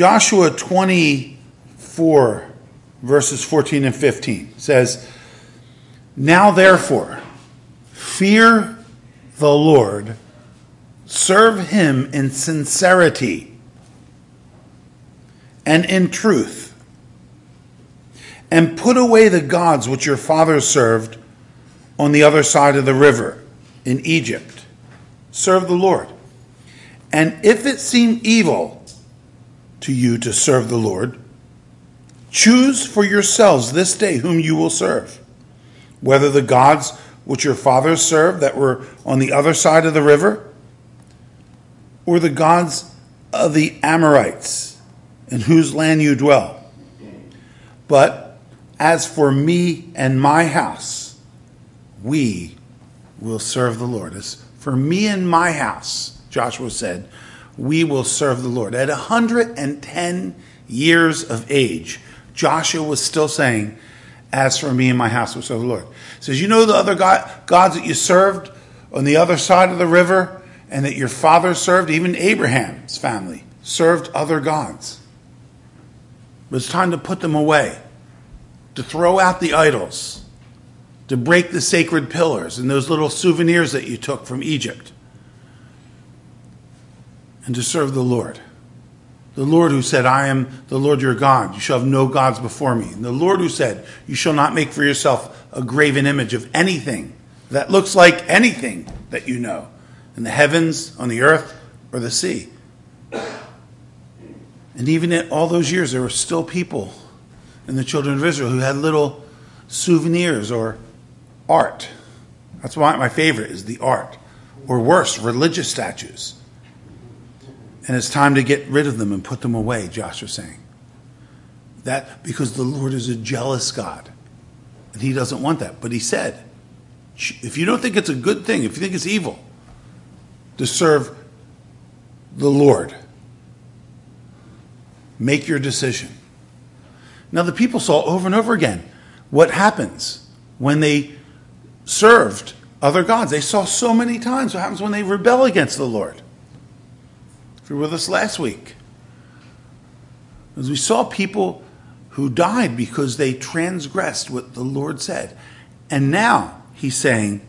Joshua 24, verses 14 and 15 says, "Now therefore, fear the Lord, serve him in sincerity and in truth, and put away the gods which your fathers served on the other side of the river in Egypt. Serve the Lord. And if it seem evil to you to serve the Lord, choose for yourselves this day whom you will serve, whether the gods which your fathers served that were on the other side of the river, or the gods of the Amorites in whose land you dwell. But as for me and my house, we will serve the Lord." As for me and my house, Joshua said, we will serve the Lord. At 110 years of age, Joshua was still saying, as for me and my house, we'll serve the Lord. He says, you know the other gods that you served on the other side of the river and that your father served? Even Abraham's family served other gods. But it's time to put them away, to throw out the idols, to break the sacred pillars and those little souvenirs that you took from Egypt, and to serve the Lord. The Lord who said, I am the Lord your God. You shall have no gods before me. And the Lord who said, you shall not make for yourself a graven image of anything that looks like anything that you know, in the heavens, on the earth, or the sea. And even in all those years, there were still people in the children of Israel who had little souvenirs or art. That's why my favorite is the art. Or worse, religious statues. And it's time to get rid of them and put them away, Joshua's saying. That because the Lord is a jealous God. And he doesn't want that. But he said, if you don't think it's a good thing, if you think it's evil to serve the Lord, make your decision. Now the people saw over and over again what happens when they served other gods. They saw so many times what happens when they rebel against the Lord. If you were with us last week, as we saw people who died because they transgressed what the Lord said. And now he's saying,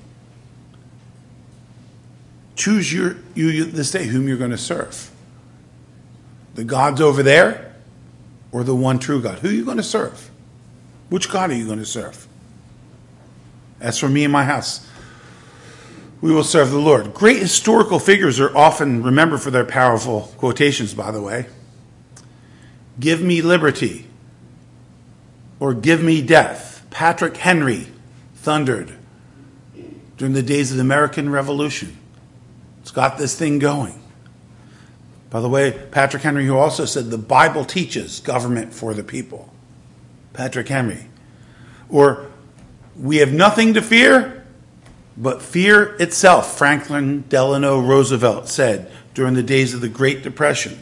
choose you this day whom you're going to serve. The gods over there or the one true God? Who are you going to serve? Which God are you going to serve? As for me and my house, we will serve the Lord. Great historical figures are often remembered for their powerful quotations, by the way. Give me liberty or give me death. Patrick Henry thundered during the days of the American Revolution. It's got this thing going. By the way, Patrick Henry, who also said the Bible teaches government for the people. Patrick Henry. Or we have nothing to fear but fear itself, Franklin Delano Roosevelt said during the days of the Great Depression.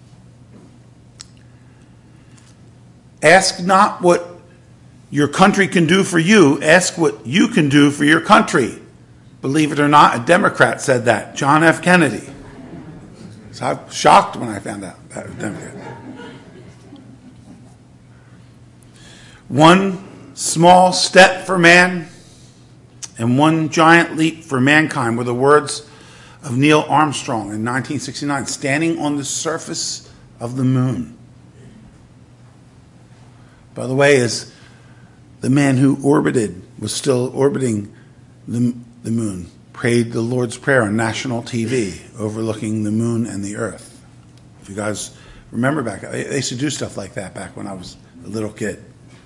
Ask not what your country can do for you, ask what you can do for your country. Believe it or not, a Democrat said that, John F. Kennedy. So I was shocked when I found out that was Democrat. One small step for man and one giant leap for mankind were the words of Neil Armstrong in 1969, standing on the surface of the moon. By the way, as the man who was still orbiting the moon, prayed the Lord's Prayer on national TV, overlooking the moon and the earth. If you guys remember back, they used to do stuff like that back when I was a little kid.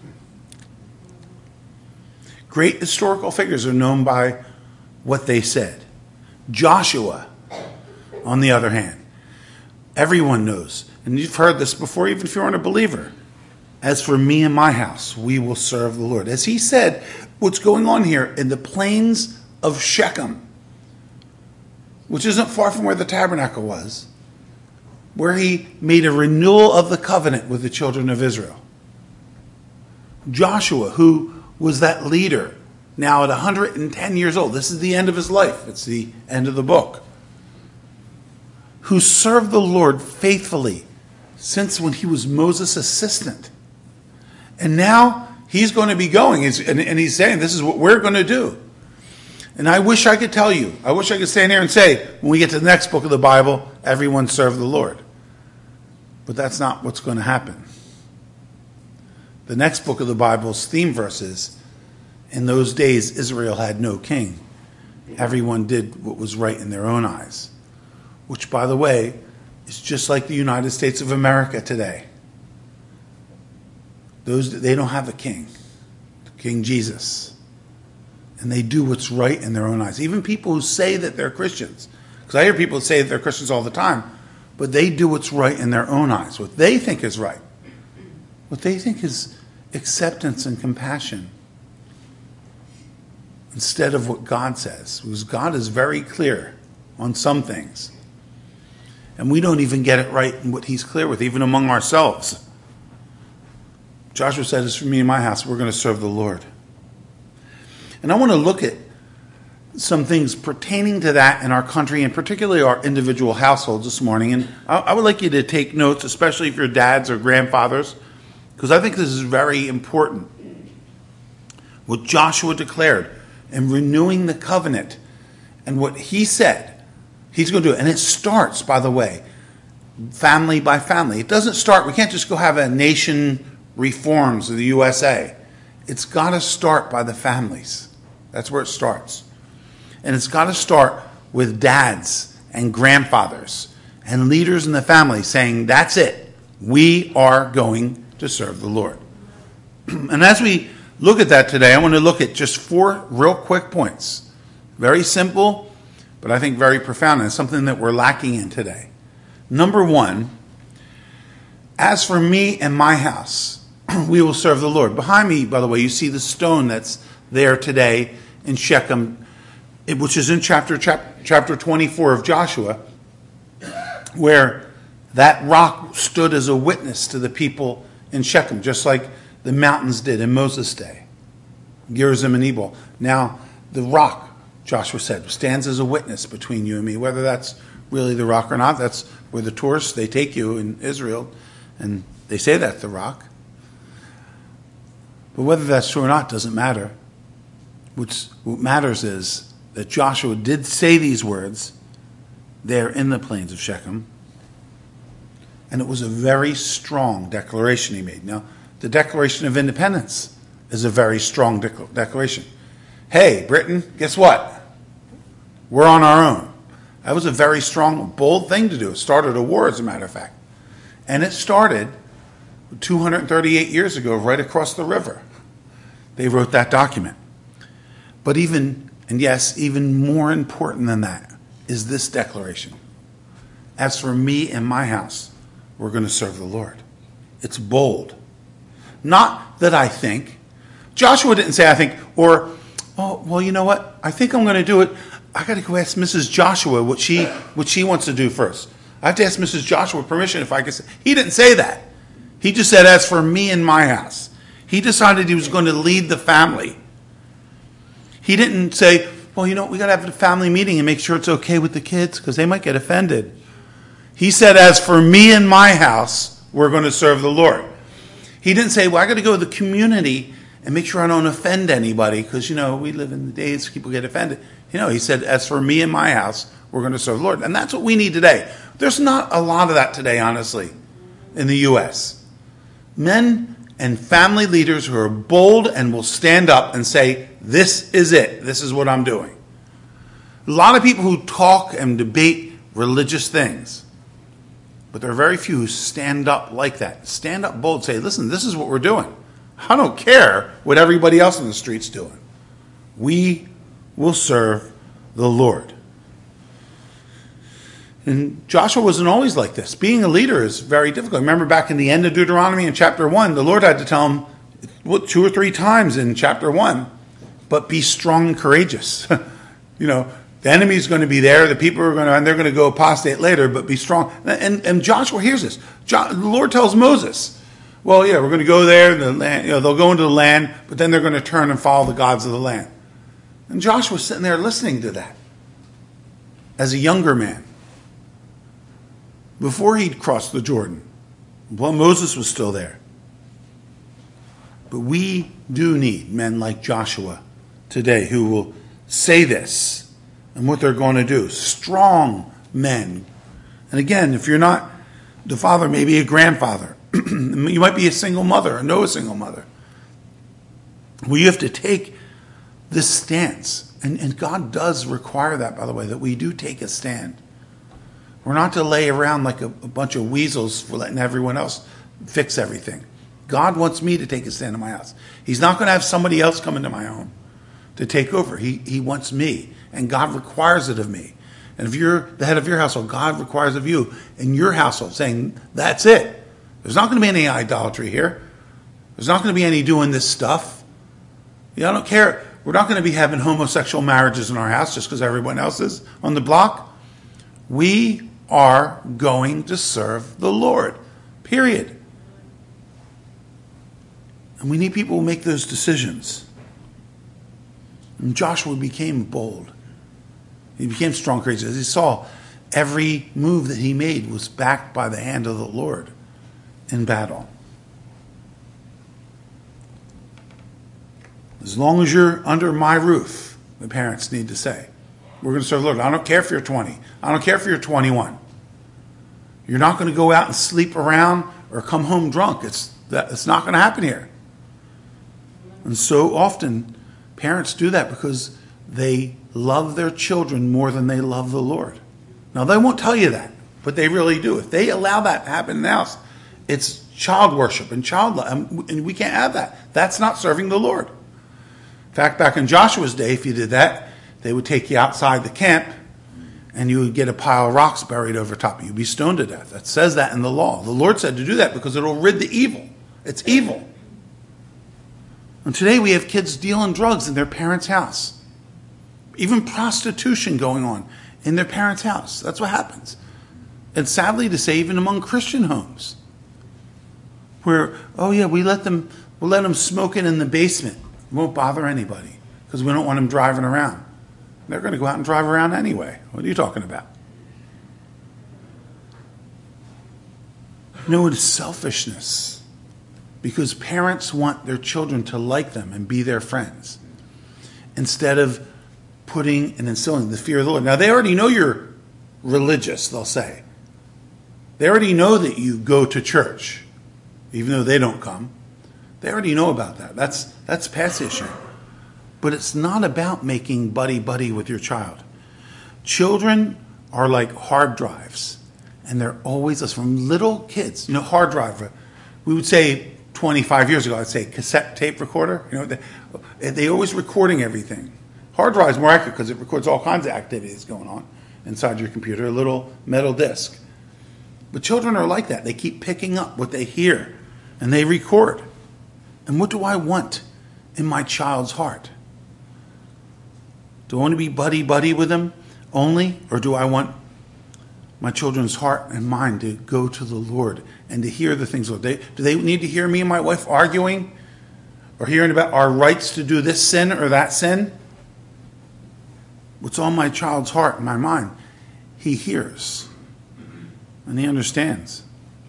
Great historical figures are known by what they said. Joshua, on the other hand, everyone knows, and you've heard this before, even if you aren't a believer. As for me and my house, we will serve the Lord. As he said, what's going on here in the plains of Shechem, which isn't far from where the tabernacle was, where he made a renewal of the covenant with the children of Israel. Joshua, who was that leader, now at 110 years old. This is the end of his life. It's the end of the book. Who served the Lord faithfully since when he was Moses' assistant. And now he's going to be going, and he's saying, this is what we're going to do. And I wish I could tell you, I wish I could stand here and say, when we get to the next book of the Bible, everyone serve the Lord. But that's not what's going to happen. The next book of the Bible's theme verse is, in those days Israel had no king. Everyone did what was right in their own eyes. Which, by the way, is just like the United States of America today. They don't have a king, King Jesus. And they do what's right in their own eyes. Even people who say that they're Christians. Because I hear people say that they're Christians all the time. But they do what's right in their own eyes. What they think is right. What they think is acceptance and compassion. Instead of what God says. Because God is very clear on some things. And we don't even get it right in what he's clear with, even among ourselves. Joshua said, as for me and my house, we're going to serve the Lord. And I want to look at some things pertaining to that in our country, and particularly our individual households this morning. And I would like you to take notes, especially if you're dads or grandfathers, because I think this is very important. What Joshua declared and renewing the covenant and what he said he's going to do. And it starts, by the way, family by family. It doesn't start, we can't just go have a nation reforms of the USA. It's got to start by the families. That's where it starts. And it's got to start with dads and grandfathers and leaders in the family saying, that's it. We are going to serve the Lord. And as we look at that today, I want to look at just 4 real quick points. Very simple, but I think very profound, and something that we're lacking in today. Number 1, as for me and my house, we will serve the Lord. Behind me, by the way, you see the stone that's there today in Shechem, which is in chapter 24 of Joshua, where that rock stood as a witness to the people in Shechem, just like the mountains did in Moses' day, Gerizim and Ebal. Now, the rock, Joshua said, stands as a witness between you and me. Whether that's really the rock or not, that's where the tourists, they take you in Israel, and they say that's the rock. But whether that's true or not doesn't matter. What matters is that Joshua did say these words there in the plains of Shechem, and it was a very strong declaration he made. Now, the Declaration of Independence is a very strong declaration. Hey, Britain, guess what? We're on our own. That was a very strong, bold thing to do. It started a war, as a matter of fact. And it started 238 years ago, right across the river. They wrote that document. But even more important than that is this declaration. As for me and my house, we're going to serve the Lord. It's bold. Not that I think. Joshua didn't say I think, or, oh, well, you know what? I think I'm going to do it. I got to go ask Mrs. Joshua what she wants to do first. I have to ask Mrs. Joshua permission if I can say. He didn't say that. He just said, as for me and my house. He decided he was going to lead the family. He didn't say, well, you know, we got to have a family meeting and make sure it's okay with the kids because they might get offended. He said, as for me and my house, we're going to serve the Lord. He didn't say, well, I got to go to the community and make sure I don't offend anybody because, you know, we live in the days people get offended. You know, he said, as for me and my house, we're going to serve the Lord. And that's what we need today. There's not a lot of that today, honestly, in the U.S. Men and family leaders who are bold and will stand up and say, this is it. This is what I'm doing. A lot of people who talk and debate religious things, but there are very few who stand up like that. Stand up bold, say, listen, this is what we're doing. I don't care what everybody else in the street's doing. We will serve the Lord. And Joshua wasn't always like this. Being a leader is very difficult. Remember back in the end of Deuteronomy in chapter 1, the Lord had to tell him 2 or 3 times in chapter 1, but be strong and courageous. You know, the enemy's going to be there, the people are going to, and they're going to go apostate later, but be strong. And Joshua hears this. The Lord tells Moses, well, yeah, we're going to go there, the land, you know, they'll go into the land, but then they're going to turn and follow the gods of the land. And Joshua's sitting there listening to that as a younger man, before he'd crossed the Jordan. Well, Moses was still there. But we do need men like Joshua today who will say this and what they're going to do. Strong men. And again, if you're not the father, maybe a grandfather. You might be a single mother or know a single mother. Well, you have to take this stance. And God does require that, by the way, that we do take a stand. We're not to lay around like a bunch of weasels for letting everyone else fix everything. God wants me to take a stand in my house. He's not going to have somebody else come into my home to take over. He wants me, and God requires it of me. And if you're the head of your household, God requires of you in your household, saying, that's it. There's not going to be any idolatry here. There's not going to be any doing this stuff. I don't care. We're not going to be having homosexual marriages in our house just because everyone else is on the block. We are going to serve the Lord, period. And we need people who make those decisions. And Joshua became bold. He became strong, courageous. As he saw, every move that he made was backed by the hand of the Lord in battle. As long as you're under my roof, the parents need to say, we're going to serve the Lord. I don't care if you're 20. I don't care if you're 21. You're not going to go out and sleep around or come home drunk. It's not going to happen here. And so often, parents do that because they love their children more than they love the Lord. Now, they won't tell you that, but they really do. If they allow that to happen in the house, it's child worship and child love, and we can't have that. That's not serving the Lord. In fact, back in Joshua's day, if you did that, they would take you outside the camp and you would get a pile of rocks buried over top of you. You'd be stoned to death. That says that in the law. The Lord said to do that because it'll rid the evil. It's evil. And today we have kids dealing drugs in their parents' house. Even prostitution going on in their parents' house. That's what happens. And sadly to say, even among Christian homes. Where, we'll let them smoke it in the basement. It won't bother anybody because we don't want them driving around. They're going to go out and drive around anyway. What are you talking about? No, it is selfishness. Because parents want their children to like them and be their friends. Instead of putting and instilling the fear of the Lord. Now, they already know you're religious, they'll say. They already know that you go to church, even though they don't come. They already know about that. That's past issue. But it's not about making buddy-buddy with your child. Children are like hard drives. And they're always, from little kids, hard drive. We would say 25 years ago, I'd say cassette tape recorder. They always recording everything. Hard drive is more accurate because it records all kinds of activities going on inside your computer, a little metal disc. But children are like that. They keep picking up what they hear and they record. And what do I want in my child's heart? Do I want to be buddy-buddy with them only? Or do I want my children's heart and mind to go to the Lord and to hear the things of the Lord? Do they need to hear me and my wife arguing? Or hearing about our rights to do this sin or that sin? What's on my child's heart and my mind? He hears. And he understands.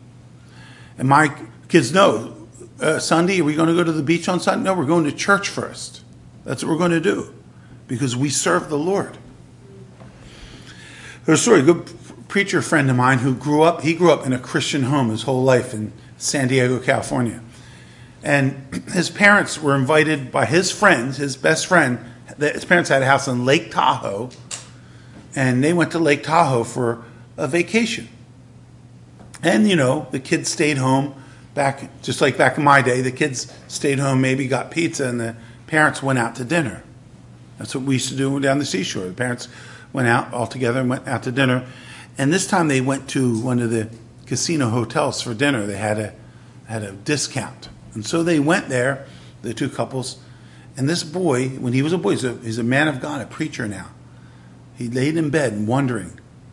And my kids know, Sunday, are we going to go to the beach on Sunday? No, we're going to church first. That's what we're going to do. Because we serve the Lord. There's a story, a good preacher friend of mine who grew up in a Christian home his whole life in San Diego, California. And his parents were invited by his friends, his best friend. His parents had a house in Lake Tahoe. And they went to Lake Tahoe for a vacation. And, the kids stayed home just like back in my day. The kids stayed home, maybe got pizza, and the parents went out to dinner. That's what we used to do down the seashore. The parents went out all together and went out to dinner. And this time they went to one of the casino hotels for dinner. They had a discount. And so they went there, the two couples. And this boy, when he was a boy, he's a man of God, a preacher now. He laid in bed and wondering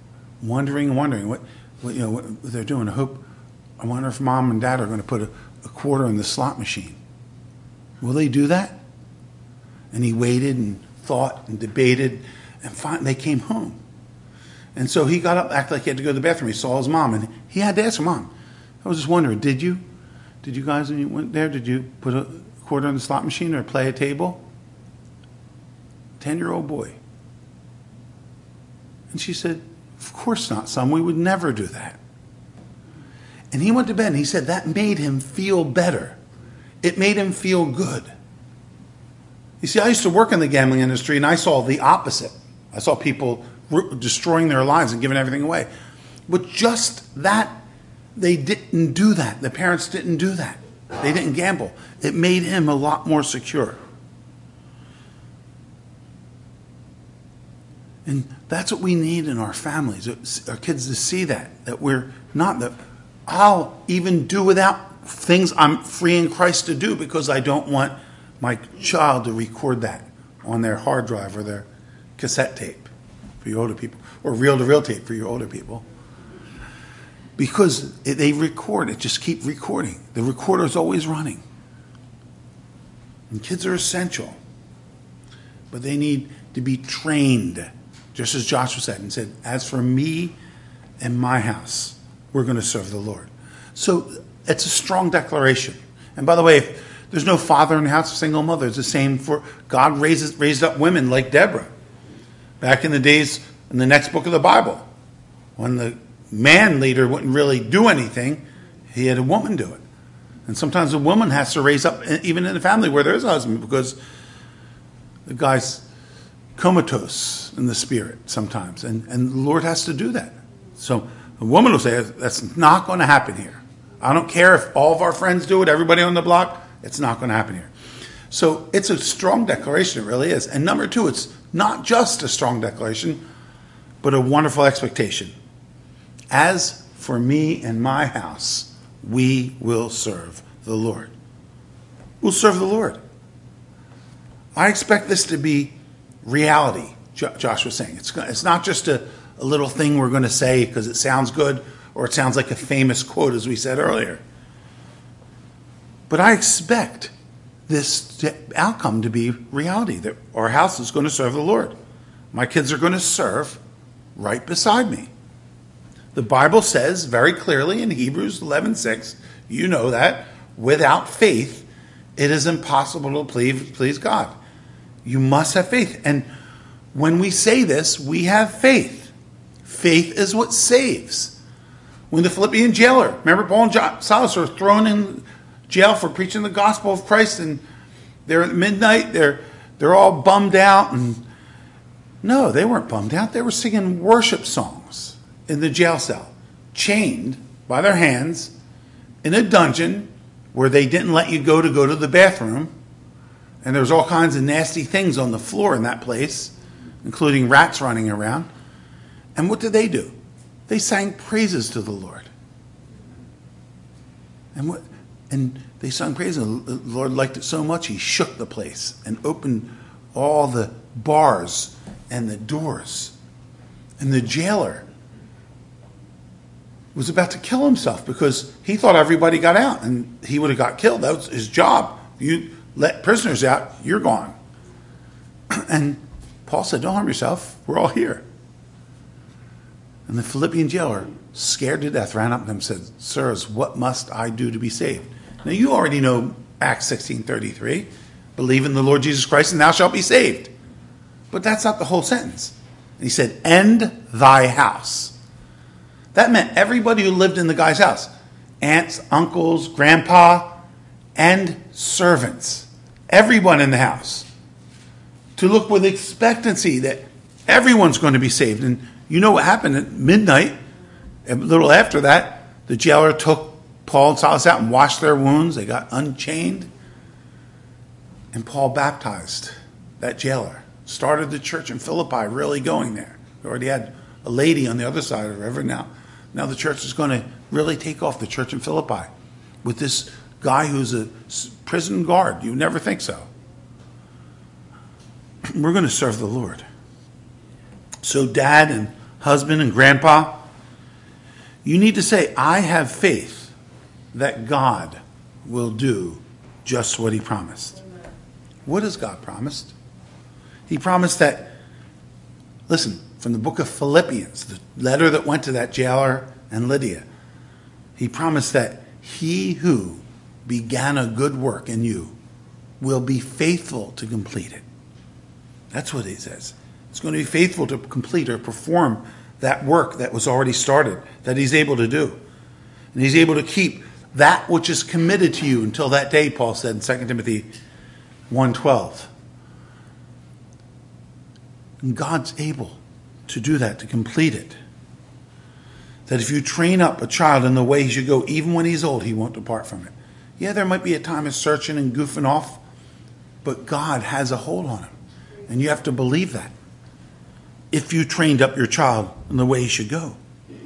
what they're doing. I wonder if mom and dad are going to put a quarter in the slot machine. Will they do that? And he waited and thought and debated, and finally they came home. And so he got up, acted like he had to go to the bathroom. He saw his mom, and he had to ask her, Mom, I was just wondering, did you guys, when you went there, did you put a quarter on the slot machine or play a table? 10-year-old boy. And she said, of course not, son. We would never do that. And he went to bed and he said that made him feel better. It made him feel good. You see, I used to work in the gambling industry and I saw the opposite. I saw people destroying their lives and giving everything away. But just that, they didn't do that. The parents didn't do that. They didn't gamble. It made him a lot more secure. And that's what we need in our families, our kids to see that we're not that I'll even do without things I'm free in Christ to do because I don't want my child to record that on their hard drive or their cassette tape for you older people, or reel-to-reel tape for you older people. Because they record it, just keep recording. The recorder's always running. And kids are essential. But they need to be trained, just as Joshua said, and said, as for me and my house, we're going to serve the Lord. So it's a strong declaration. And by the way, if there's no father in the house, a single mother. It's the same for God raised up women like Deborah. Back in the days, in the next book of the Bible, when the man leader wouldn't really do anything, he had a woman do it. And sometimes a woman has to raise up, even in a family where there is a husband, because the guy's comatose in the spirit sometimes. And the Lord has to do that. So a woman will say, that's not going to happen here. I don't care if all of our friends do it, everybody on the block, it's not going to happen here. So it's a strong declaration, it really is. And number two, it's not just a strong declaration, but a wonderful expectation. As for me and my house, we will serve the Lord. We'll serve the Lord. I expect this to be reality, Josh was saying. It's not just a little thing we're going to say because it sounds good or it sounds like a famous quote, as we said earlier. But I expect this outcome to be reality, that our house is going to serve the Lord. My kids are going to serve right beside me. The Bible says very clearly in Hebrews 11:6, you know that, without faith, it is impossible to please God. You must have faith. And when we say this, we have faith. Faith is what saves. When the Philippian jailer, remember Paul and Silas were thrown in jail for preaching the gospel of Christ, and they're at midnight, they're all bummed out. And no, they weren't bummed out. They were singing worship songs in the jail cell, chained by their hands in a dungeon where they didn't let you go to the bathroom. And there was all kinds of nasty things on the floor in that place, including rats running around. And what did they do? They sang praises to the Lord. And they sung praises. And the Lord liked it so much, he shook the place and opened all the bars and the doors. And the jailer was about to kill himself because he thought everybody got out and he would have got killed. That was his job. You let prisoners out, you're gone. And Paul said, don't harm yourself. We're all here. And the Philippian jailer, scared to death, ran up to him and said, sirs, what must I do to be saved? Now you already know Acts 16:33. Believe in the Lord Jesus Christ and thou shalt be saved. But that's not the whole sentence. And he said, and thy house. That meant everybody who lived in the guy's house. Aunts, uncles, grandpa, and servants. Everyone in the house. To look with expectancy that everyone's going to be saved. And you know what happened at midnight? A little after that, the jailer took Paul and Silas out and washed their wounds. They got unchained. And Paul baptized that jailer. Started the church in Philippi, really going there. They already had a lady on the other side of the river. Now the church is going to really take off, the church in Philippi, with this guy who's a prison guard. You would never think so. We're going to serve the Lord. So dad and husband and grandpa, you need to say, I have faith that God will do just what he promised. What has God promised? He promised that, listen, from the book of Philippians, the letter that went to that jailer and Lydia, he promised that He who began a good work in you will be faithful to complete it. That's what he says. It's going to be faithful to complete or perform that work that was already started, that he's able to do. And he's able to keep that which is committed to you until that day, Paul said in 2 Timothy 1:12. And God's able to do that, to complete it. That if you train up a child in the way he should go, even when he's old, he won't depart from it. Yeah, there might be a time of searching and goofing off, but God has a hold on him. And you have to believe that. If you trained up your child in the way he should go.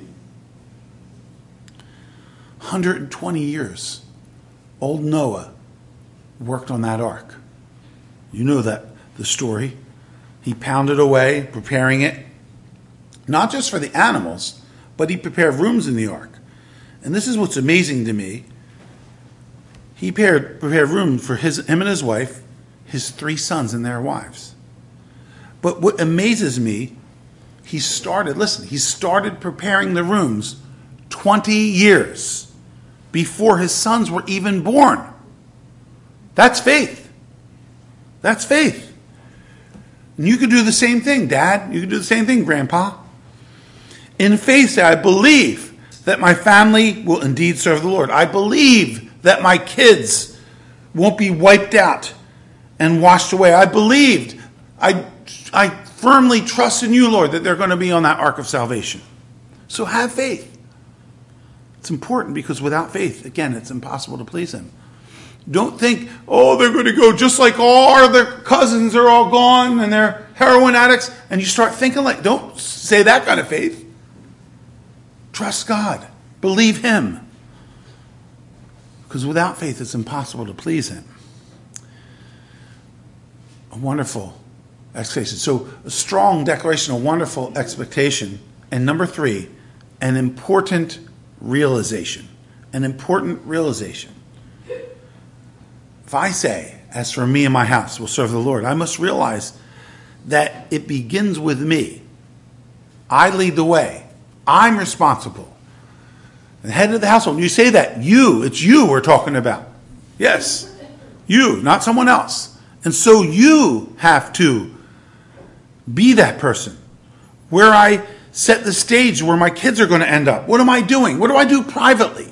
120 years, old Noah worked on that ark. You know that, the story. He pounded away, preparing it, not just for the animals, but he prepared rooms in the ark. And this is what's amazing to me. He prepared rooms for him and his wife, his 3 sons and their wives. But what amazes me, he started preparing the rooms 20 years before his sons were even born. That's faith. That's faith. And you could do the same thing, Dad. You could do the same thing, Grandpa. In faith, say, I believe that my family will indeed serve the Lord. I believe that my kids won't be wiped out and washed away. I firmly trust in you, Lord, that they're going to be on that ark of salvation. So have faith. It's important because without faith, again, it's impossible to please him. Don't think, they're going to go just like all their cousins are all gone and they're heroin addicts. And you start thinking don't say that kind of faith. Trust God. Believe him. Because without faith, it's impossible to please him. A wonderful expectation. So a strong declaration, a wonderful expectation. And number 3, an important realization. An important realization. If I say, as for me and my house, we'll serve the Lord, I must realize that it begins with me. I lead the way. I'm responsible. The head of the household. When you say that, it's you we're talking about. Yes, you, not someone else. And so you have to be that person. Where I set the stage where my kids are going to end up. What am I doing? What do I do privately?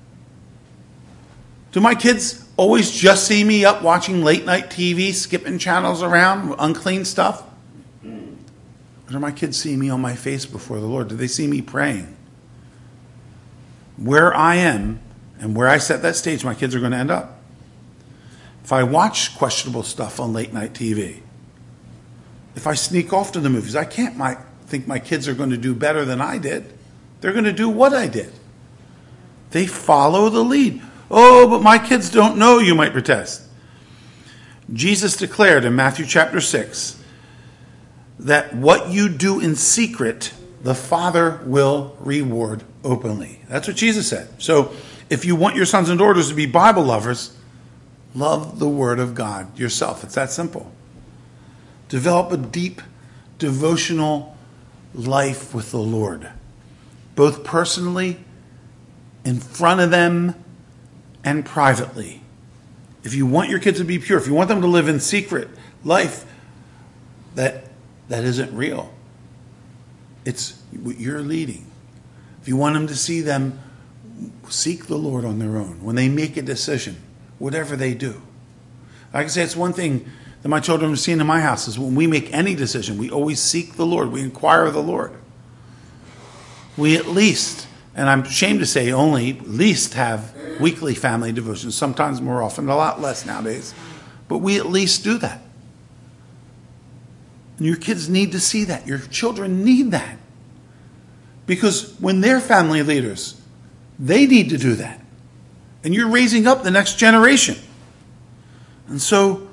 Do my kids always just see me up watching late night TV, skipping channels around, unclean stuff? Or do my kids see me on my face before the Lord? Do they see me praying? Where I am and where I set that stage, my kids are going to end up. If I watch questionable stuff on late night TV, if I sneak off to the movies, I can't think my kids are going to do better than I did. They're going to do what I did. They follow the lead. Oh, but my kids don't know, you might protest. Jesus declared in Matthew chapter 6 that what you do in secret, the Father will reward openly. That's what Jesus said. So if you want your sons and daughters to be Bible lovers, love the Word of God yourself. It's that simple. Develop a deep devotional life with the Lord, both personally, in front of them, and privately. If you want your kids to be pure, if you want them to live in secret life that isn't real, it's what you're leading. If you want them to see them seek the Lord on their own, when they make a decision, whatever they do. Like I say, it's one thing that my children have seen in my house is when we make any decision, we always seek the Lord. We inquire of the Lord. We at least, and I'm ashamed to say only, at least have weekly family devotions, sometimes more often, a lot less nowadays. But we at least do that. And your kids need to see that. Your children need that. Because when they're family leaders, they need to do that. And you're raising up the next generation. And so,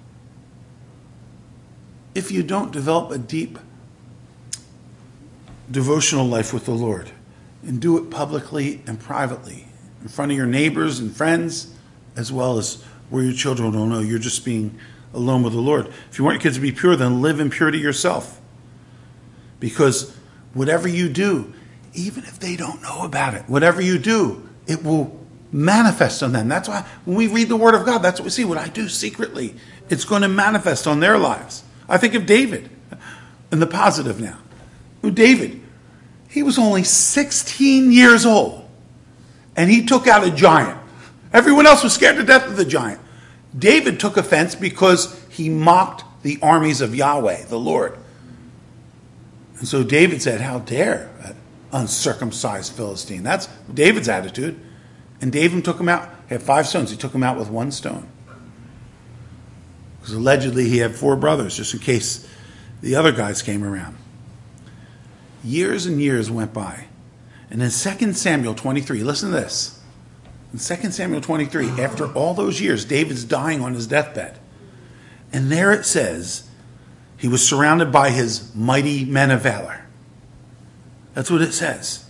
if you don't develop a deep devotional life with the Lord, and do it publicly and privately, in front of your neighbors and friends, as well as where your children don't know, you're just being alone with the Lord. If you want your kids to be pure, then live in purity yourself. Because whatever you do, even if they don't know about it, whatever you do, it will manifest on them. That's why when we read the Word of God, that's what we see. What I do secretly, it's going to manifest on their lives. I think of David in the positive now. David, he was only 16 years old, and he took out a giant. Everyone else was scared to death of the giant. David took offense because he mocked the armies of Yahweh, the Lord. And so David said, how dare an uncircumcised Philistine? That's David's attitude. And David took him out. He had 5 stones. He took him out with 1 stone. Because allegedly he had 4 brothers, just in case the other guys came around. Years and years went by. And in 2 Samuel 23, listen to this. In 2 Samuel 23, after all those years, David's dying on his deathbed. And there it says, he was surrounded by his mighty men of valor. That's what it says.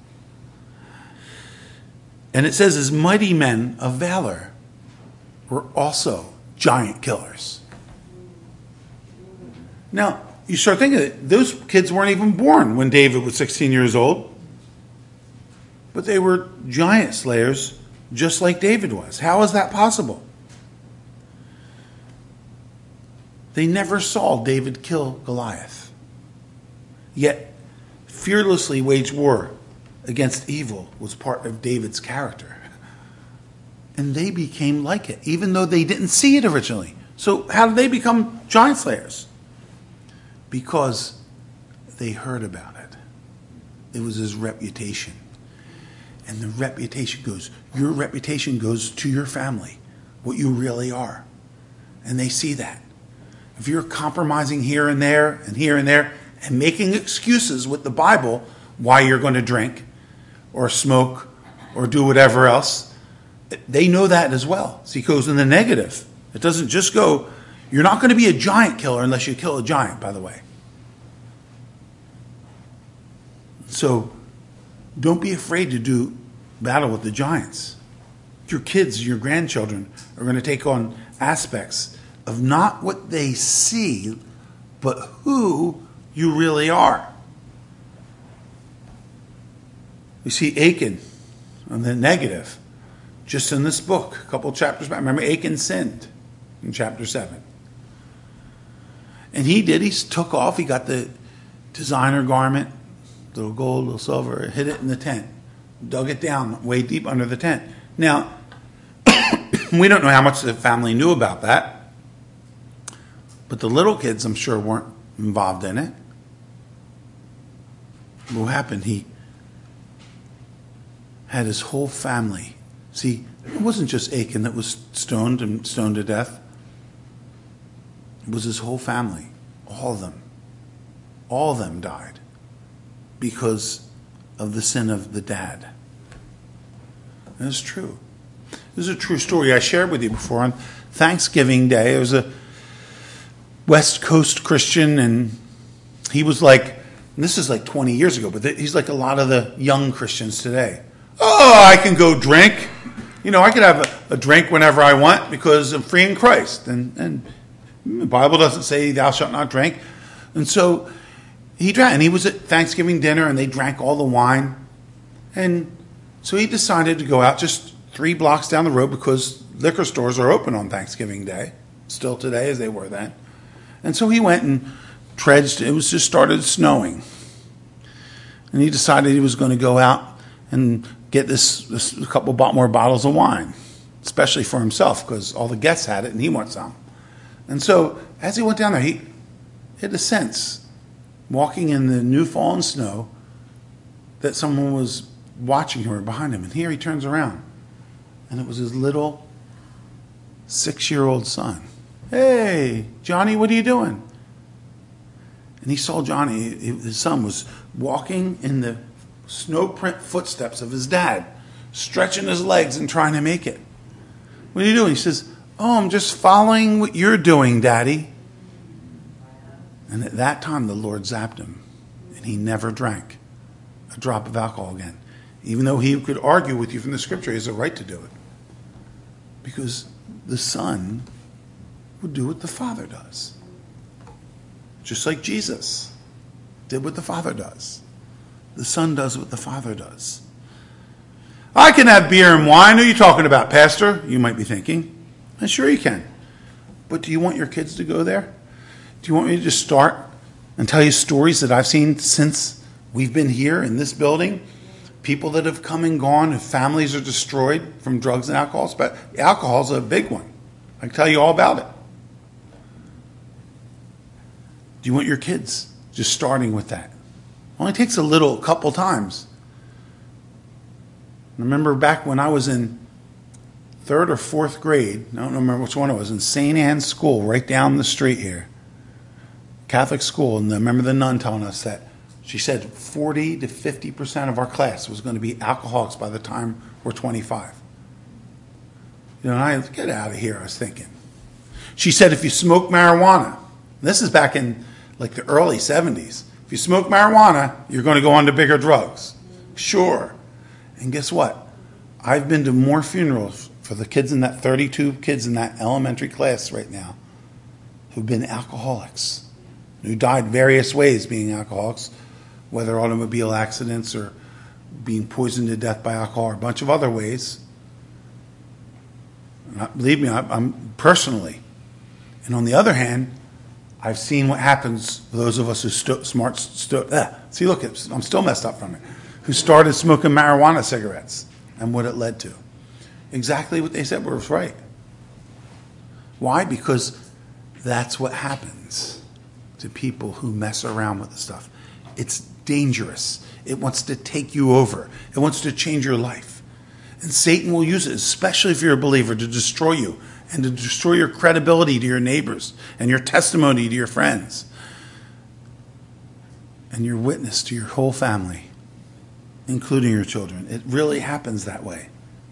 And it says his mighty men of valor were also giant killers. Now, you start thinking that those kids weren't even born when David was 16 years old. But they were giant slayers just like David was. How is that possible? They never saw David kill Goliath. Yet, fearlessly waged war against evil was part of David's character. And they became like it, even though they didn't see it originally. So how did they become giant slayers? Because they heard about it. It was his reputation. And the reputation goes, your reputation goes to your family, what you really are. And they see that. If you're compromising here and there and making excuses with the Bible why you're going to drink or smoke or do whatever else, they know that as well. See, it goes in the negative. It doesn't just go, you're not going to be a giant killer unless you kill a giant, by the way. So don't be afraid to do battle with the giants. Your kids, your grandchildren are going to take on aspects of not what they see, but who you really are. We see Achan on the negative, just in this book, a couple chapters back. Remember, Achan sinned in chapter 7. And he took off, he got the designer garment, little gold, little silver, hid it in the tent, dug it down way deep under the tent. Now, we don't know how much the family knew about that, but the little kids, I'm sure, weren't involved in it. What happened? He had his whole family. See, it wasn't just Achan that was stoned to death. It was his whole family. All of them. All of them died because of the sin of the dad. And it's true. This is a true story I shared with you before. On Thanksgiving Day, there was a West Coast Christian, and he was like, and this is like 20 years ago, but he's like a lot of the young Christians today. Oh, I can go drink. I could have a drink whenever I want because I'm free in Christ. And the Bible doesn't say thou shalt not drink. And so he drank, and he was at Thanksgiving dinner, and they drank all the wine. And so he decided to go out just 3 blocks down the road because liquor stores are open on Thanksgiving Day, still today as they were then. And so he went and trudged. It was just started snowing. And he decided he was going to go out and get this a couple more bottles of wine, especially for himself because all the guests had it and he wanted some. And so as he went down there, he had a sense, walking in the new fallen snow, that someone was watching him or behind him. And here he turns around, and it was his little 6-year-old son. Hey, Johnny, what are you doing? And he saw Johnny, his son, was walking in the snow print footsteps of his dad, stretching his legs and trying to make it. What are you doing? He says, oh, I'm just following what you're doing, Daddy. And at that time, the Lord zapped him, and he never drank a drop of alcohol again. Even though he could argue with you from the scripture, he has a right to do it. Because the son would do what the Father does. Just like Jesus did what the Father does. The Son does what the Father does. I can have beer and wine. Who are you talking about, Pastor? You might be thinking. And sure you can. But do you want your kids to go there? Do you want me to just start and tell you stories that I've seen since we've been here in this building? People that have come and gone, whose families are destroyed from drugs and alcohol. But alcohol's a big one. I can tell you all about it. Do you want your kids just starting with that? It only takes a couple times. I remember back when I was in 3rd or 4th grade, I don't remember which one it was, in St. Anne's School, right down the street here. Catholic school, and I remember the nun telling us that she said 40 to 50% of our class was going to be alcoholics by the time we're 25. You know, and I get out of here, I was thinking. She said if you smoke marijuana, this is back in like the early 70s, if you smoke marijuana, you're going to go on to bigger drugs. Sure. And guess what? I've been to more funerals for the kids in that 32 kids in that elementary class right now who've been alcoholics, who died various ways being alcoholics, whether automobile accidents or being poisoned to death by alcohol or a bunch of other ways. Believe me, I'm personally. And on the other hand, I've seen what happens for those of us who see, look, I'm still messed up from it. Who started smoking marijuana cigarettes and what it led to. Exactly what they said was right. Why? Because that's what happens to people who mess around with the stuff. It's dangerous. It wants to take you over. It wants to change your life. And Satan will use it, especially if you're a believer, to destroy you and to destroy your credibility to your neighbors and your testimony to your friends and your witness to your whole family, including your children. It really happens that way.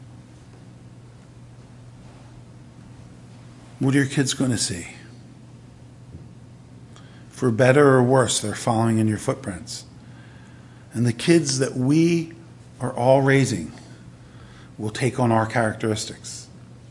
What are your kids going to see? For better or worse, they're following in your footprints. And the kids that we are all raising will take on our characteristics.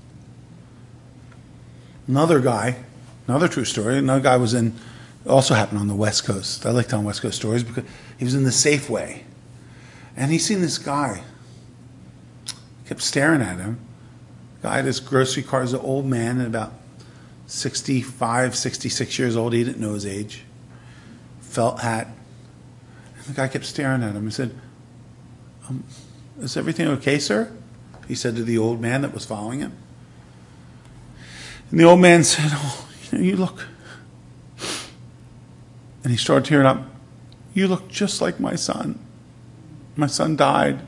Another true story, another guy also happened on the West Coast. I like telling West Coast stories because he was in the Safeway. And he seen this guy. He kept staring at him. The guy at his grocery cart is an old man, about 65, 66 years old. He didn't know his age. Felt hat. And the guy kept staring at him. He said, is everything okay, sir? He said to the old man that was following him. And the old man said, you look. And he started tearing up. You look just like my son. My son died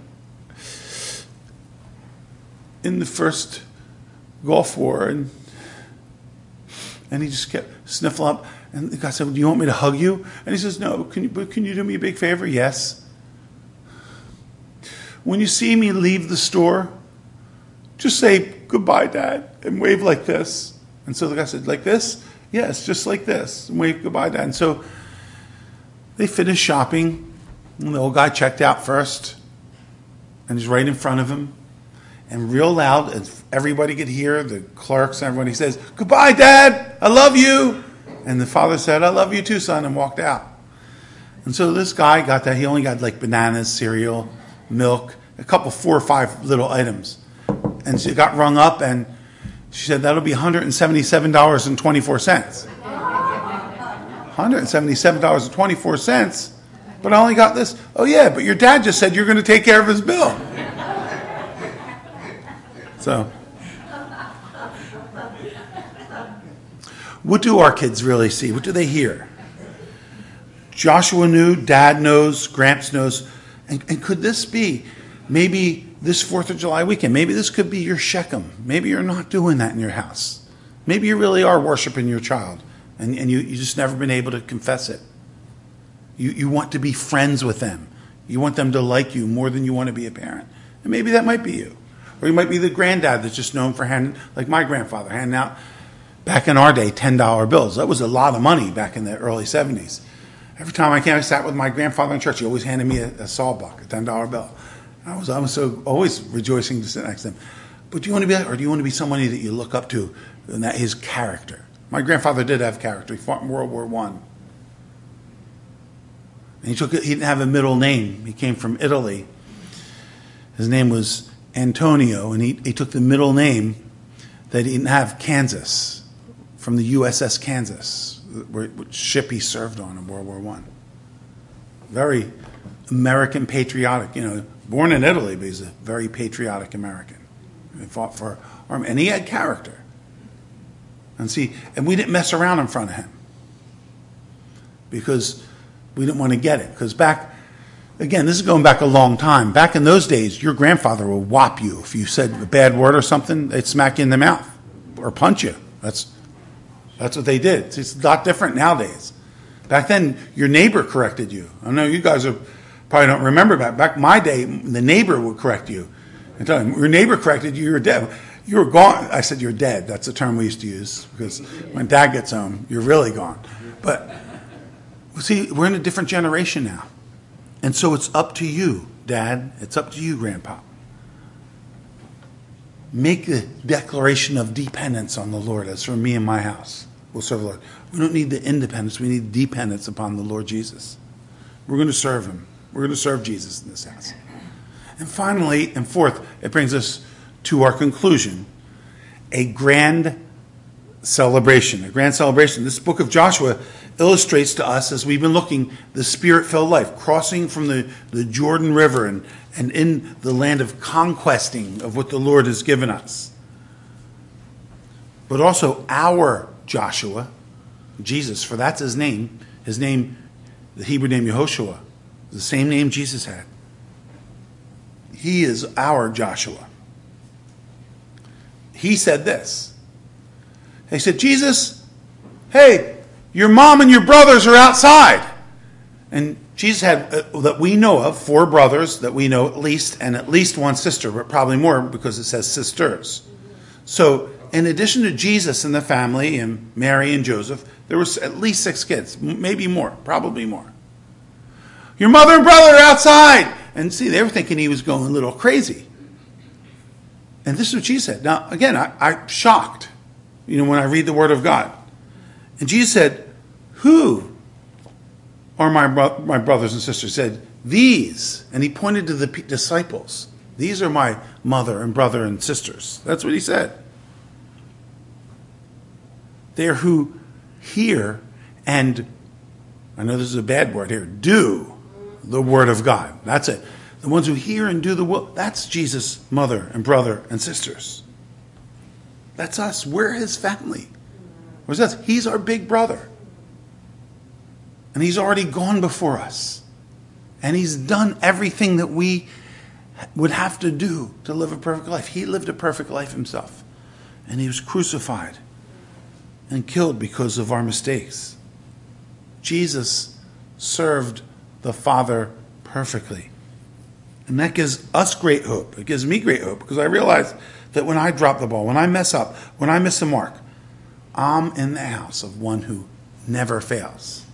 in the first Gulf War, and he just kept sniffling up. And the guy said, do you want me to hug you? And he says, no, can you do me a big favor? Yes. When you see me leave the store, just say, goodbye, Dad, and wave like this. And so the guy said, like this? Yes, just like this, and wave goodbye, Dad. And so they finished shopping. And the old guy checked out first, and he's right in front of him. And real loud, as everybody could hear, the clerks and everyone, he says, goodbye, Dad, I love you. And the father said, I love you too, son, and walked out. And so this guy got that. He only got like bananas, cereal, milk, a couple, 4 or 5 little items. And she got rung up, and she said, that'll be $177.24. $177.24. But I only got this. Oh, yeah, but your dad just said you're going to take care of his bill. So, what do our kids really see? What do they hear? Joshua knew, Dad knows, Gramps knows. And could this be maybe this 4th of July weekend? Maybe this could be your Shechem. Maybe you're not doing that in your house. Maybe you really are worshiping your child, and you just never been able to confess it. You want to be friends with them. You want them to like you more than you want to be a parent. And maybe that might be you. Or you might be the granddad that's just known for handing, like my grandfather, handing out, back in our day, $10 bills. That was a lot of money back in the early 70s. Every time I sat with my grandfather in church, he always handed me a sawbuck, a $10 bill. I was so always rejoicing to sit next to him. But do you want to be that, or do you want to be somebody that you look up to, and that his character? My grandfather did have character. He fought in World War I. And he didn't have a middle name. He came from Italy. His name was Antonio, and he took the middle name that he didn't have, Kansas, from the USS Kansas, which ship he served on in World War I. Very American patriotic, born in Italy, but he's a very patriotic American. He fought for army, and he had character. And we didn't mess around in front of him because we didn't want to get it. Because again, this is going back a long time. Back in those days, your grandfather would whop you if you said a bad word or something. They'd smack you in the mouth or punch you. That's what they did. It's a lot different nowadays. Back then, your neighbor corrected you. I know you guys probably don't remember that. Back in my day, the neighbor would correct you and tell you, your neighbor corrected you, you're dead. You were gone. I said, you're dead. That's the term we used to use because when Dad gets home, you're really gone. But see, we're in a different generation now. And so it's up to you, Dad. It's up to you, Grandpa. Make the declaration of dependence on the Lord. As for me and my house, we'll serve the Lord. We don't need the independence. We need dependence upon the Lord Jesus. We're going to serve him. We're going to serve Jesus in this house. And finally, and fourth, it brings us to our conclusion, a grand celebration. A grand celebration. This book of Joshua illustrates to us, as we've been looking, the Spirit-filled life, crossing from the Jordan River and in the land of conquesting of what the Lord has given us. But also our Joshua, Jesus, for that's his name. His name, the Hebrew name Yehoshua, the same name Jesus had. He is our Joshua. He said this. He said, Jesus, hey, your mom and your brothers are outside. And Jesus had, that we know of, 4 brothers that we know at least, and at least 1 sister, but probably more because it says sisters. So in addition to Jesus and the family and Mary and Joseph, there was at least 6 kids, maybe more, probably more. Your mother and brother are outside. And see, they were thinking he was going a little crazy. And this is what Jesus said. Now, again, I'm shocked, when I read the Word of God. And Jesus said, who are my brothers and sisters? He said, these. And he pointed to the disciples. These are my mother and brother and sisters. That's what he said. They're who hear and, I know this is a bad word here, do the Word of God. That's it. The ones who hear and do the will. That's Jesus' mother and brother and sisters. That's us. We're his family. Where's us? He's our big brother. And he's already gone before us. And he's done everything that we would have to do to live a perfect life. He lived a perfect life himself. And he was crucified and killed because of our mistakes. Jesus served the Father perfectly. And that gives us great hope. It gives me great hope because I realize that when I drop the ball, when I mess up, when I miss the mark, I'm in the house of one who never fails.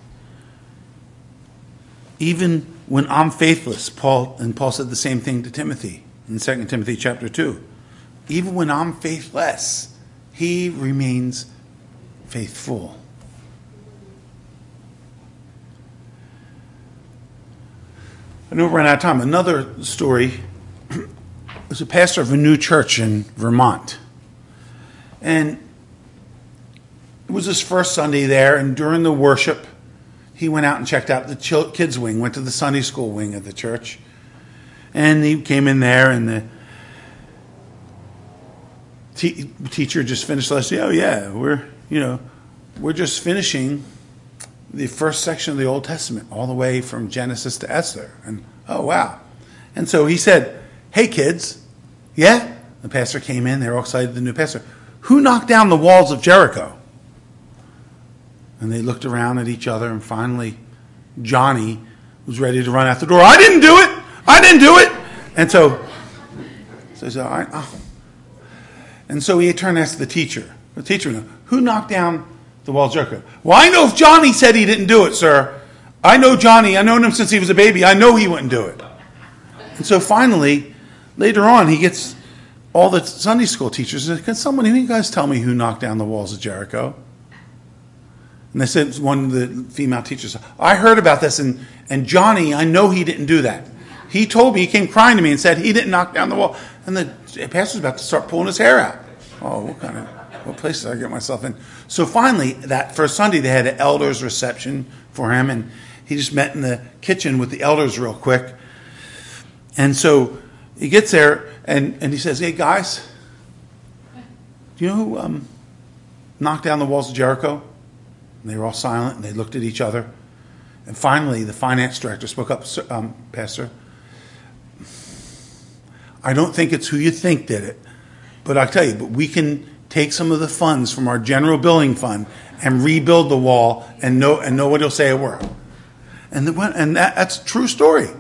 Even when I'm faithless, Paul said the same thing to Timothy in 2 Timothy chapter 2. Even when I'm faithless, he remains faithful. I know we're running out of time. Another story was a pastor of a new church in Vermont. And it was his first Sunday there, and during the worship, he went out and checked out the kids' wing, went to the Sunday school wing of the church. And he came in there, and the teacher just finished the lesson. Oh, yeah, we're just finishing the first section of the Old Testament, all the way from Genesis to Esther. And, oh, wow. And so he said, hey, kids, yeah? The pastor came in. They were all excited, the new pastor. Who knocked down the walls of Jericho? And they looked around at each other, and finally Johnny was ready to run out the door. I didn't do it! I didn't do it! And so he said, all right. Oh. And so he turned to ask the teacher. The teacher, who knocked down the walls of Jericho? Well, I know if Johnny said he didn't do it, sir. I know Johnny. I've known him since he was a baby. I know he wouldn't do it. And so finally, later on, he gets all the Sunday school teachers. Can you guys tell me who knocked down the walls of Jericho? And they said, one of the female teachers, I heard about this, and Johnny, I know he didn't do that. He told me, he came crying to me and said he didn't knock down the wall. And the pastor's about to start pulling his hair out. Oh, what place did I get myself in? So finally, that first Sunday, they had an elders reception for him, and he just met in the kitchen with the elders real quick. And so he gets there, and he says, hey, guys, do you know who knocked down the walls of Jericho? And they were all silent, and they looked at each other. And finally, the finance director spoke up, Pastor, I don't think it's who you think did it, but I'll tell you, but we can take some of the funds from our general building fund and rebuild the wall, and nobody will say a word. And that's a true story.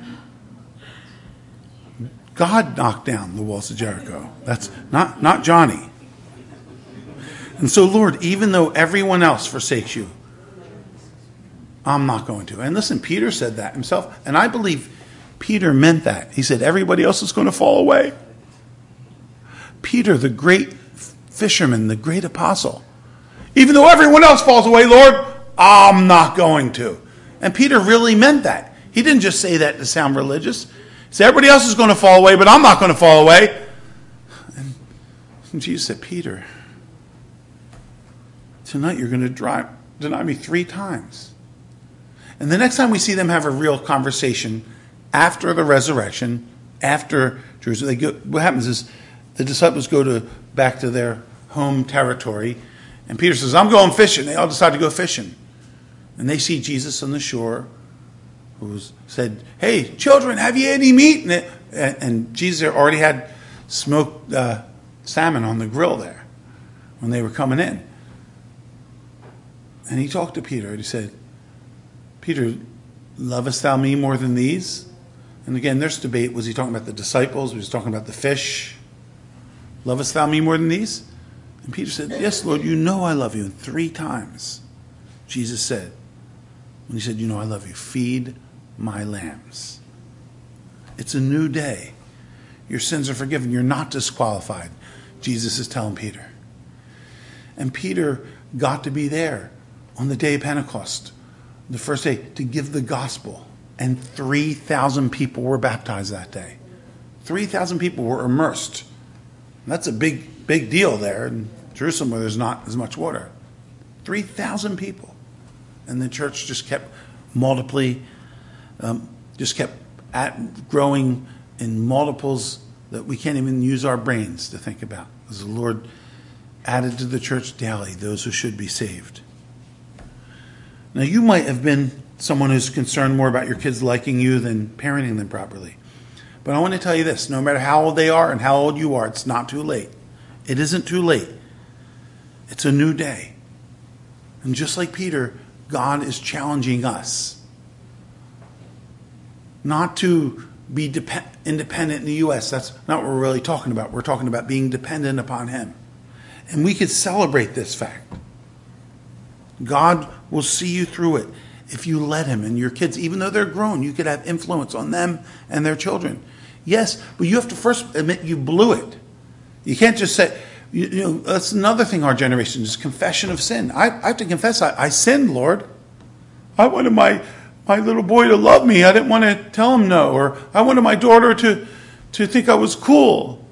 God knocked down the walls of Jericho. That's not Johnny. And so, Lord, even though everyone else forsakes you, I'm not going to. And listen, Peter said that himself, and I believe Peter meant that. He said, everybody else is going to fall away. Peter, the great fisherman, the great apostle, even though everyone else falls away, Lord, I'm not going to. And Peter really meant that. He didn't just say that to sound religious. He said, everybody else is going to fall away, but I'm not going to fall away. And Jesus said, Peter, tonight you're going to deny me 3 times. And the next time we see them have a real conversation after the resurrection, after Jerusalem, what happens is the disciples go back to their home territory, and Peter says, I'm going fishing. They all decide to go fishing. And they see Jesus on the shore, who said, hey, children, have you any meat? And Jesus already had smoked salmon on the grill there when they were coming in. And he talked to Peter, and he said, Peter, lovest thou me more than these? And again, there's debate. Was he talking about the disciples? Was he talking about the fish? Lovest thou me more than these? And Peter said, yes, Lord, you know I love you. And 3 times Jesus said, when he said, you know I love you, feed my lambs. It's a new day. Your sins are forgiven. You're not disqualified, Jesus is telling Peter. And Peter got to be there on the day of Pentecost, the first day, to give the gospel. And 3,000 people were baptized that day. 3,000 people were immersed. And that's a big deal there in Jerusalem, where there's not as much water. 3,000 people. And the church just kept growing in multiples that we can't even use our brains to think about. As the Lord added to the church daily those who should be saved. Now, you might have been someone who's concerned more about your kids liking you than parenting them properly. But I want to tell you this, no matter how old they are and how old you are, it's not too late. It isn't too late. It's a new day. And just like Peter, God is challenging us not to be independent in the U.S. That's not what we're really talking about. We're talking about being dependent upon Him. And we could celebrate this fact. God will see you through it if you let Him. And your kids, even though they're grown, you could have influence on them and their children. Yes, but you have to first admit you blew it. You can't just say, that's another thing our generation is, confession of sin. I have to confess, I sinned, Lord. I wanted my little boy to love me. I didn't want to tell him no. Or I wanted my daughter to think I was cool.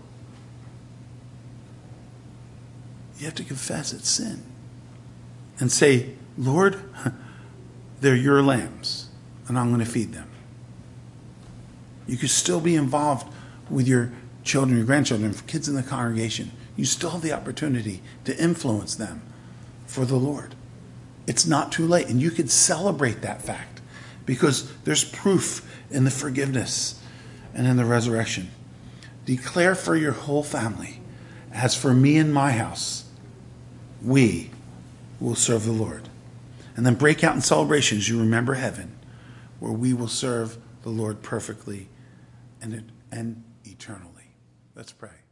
You have to confess it's sin. And say, Lord, they're your lambs, and I'm going to feed them. You could still be involved with your children, your grandchildren, kids in the congregation. You still have the opportunity to influence them for the Lord. It's not too late, and you could celebrate that fact because there's proof in the forgiveness and in the resurrection. Declare for your whole family, as for me and my house, we will serve the Lord. And then break out in celebrations. You remember heaven, where we will serve the Lord perfectly and eternally. Let's pray.